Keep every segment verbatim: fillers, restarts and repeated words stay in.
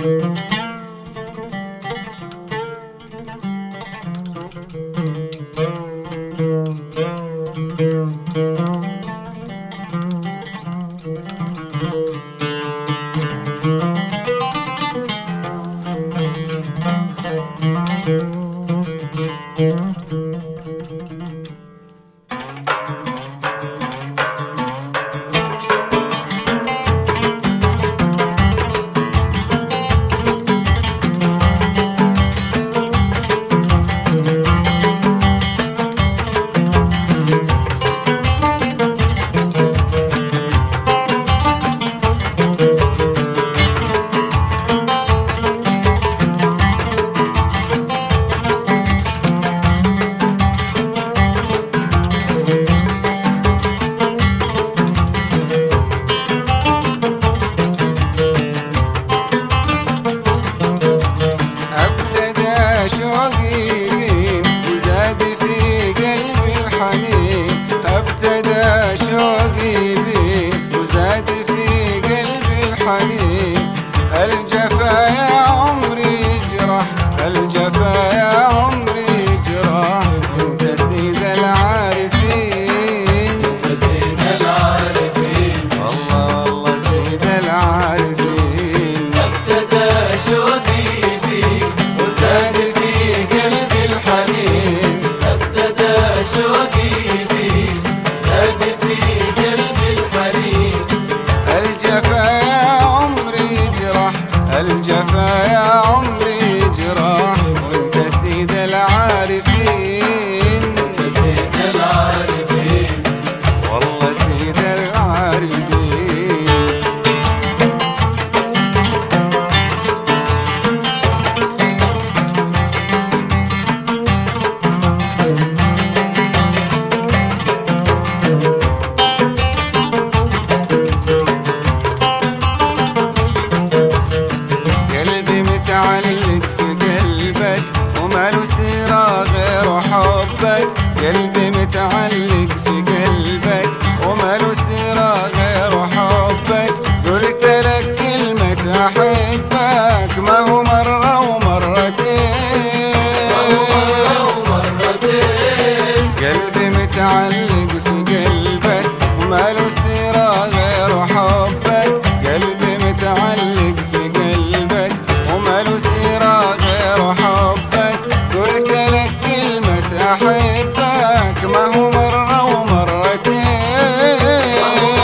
الجفا يا عمري يجرح، الجفا يا عمري يجرح، وانت سيد العارفين، انت سيد العارفين، الله الله سيد العارفين. ابتدى شوقي بيك وزاد في قلبي الحنين، ابتدى شوقي بيك زاد في قلبي الحنين. الجفا يا عمري يجرح، الجفا يا عمري يجرح، وانت سيد العارفين، انت سيد العارفين، والله سيد العارفين. قلبي متعلق في قلبك وماله سيرة غير حبك، قلبي متعلق في قلبك وماله سيرة غير حبك. قلت لك كلمة أحبك ما هو مرة ومرتين، قلبي متعلق في قلبك وماله سيرة غير حبك، قلبي متعلق في قلبك وماله سيرة غير حبك. قلت لك كلمة أحبك ما هو مرة ومرتين،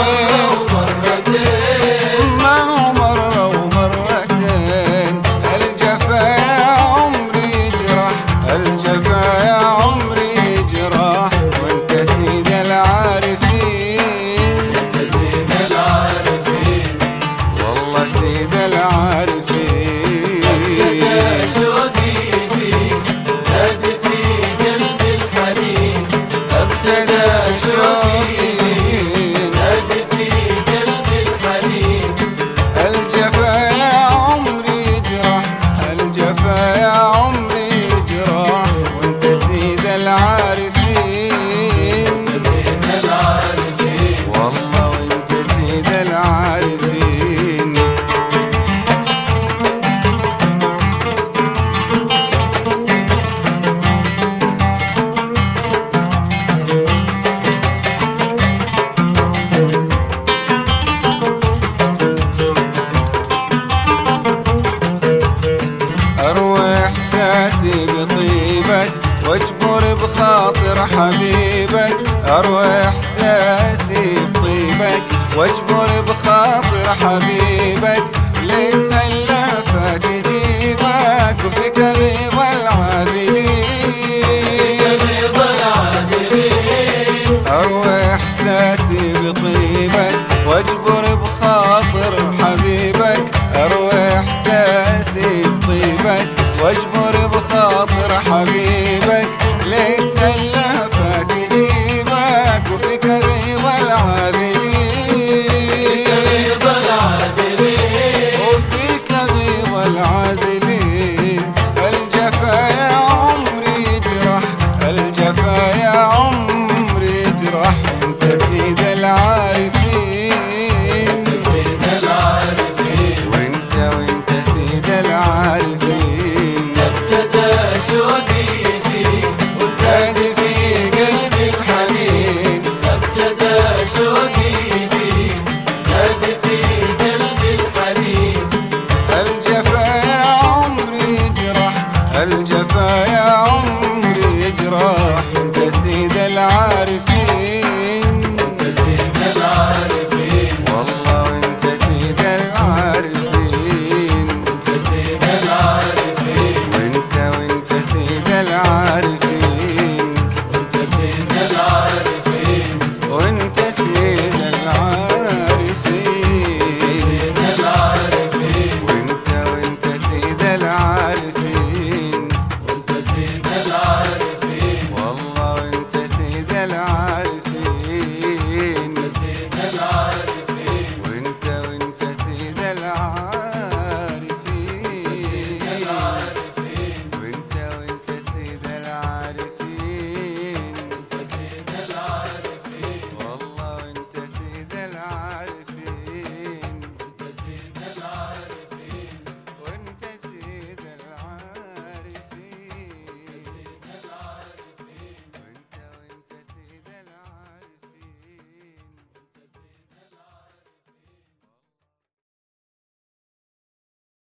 ما هو مرة ومرتين. الجفا يا عمري يجرح، الجفا يا عمري يجرح، وانت سيد العارفين، انت سيد العارفين، والله سيد العارفين. ابتدى شوقي بيك زاد في قلبي الحنين، ابتدى شوقي زاد في قلبي الحنين. الجفا يا عمري يجرح، الجفا يا عمري يجرح، وانت سيد العارفين، انت سيد العارفين، والله وانت سيد العارفين. اروي احساسي بطيبك واجبر بخاطر حبيبك، اروي احساسي بطيبك واجبر بخاطر حبيبك.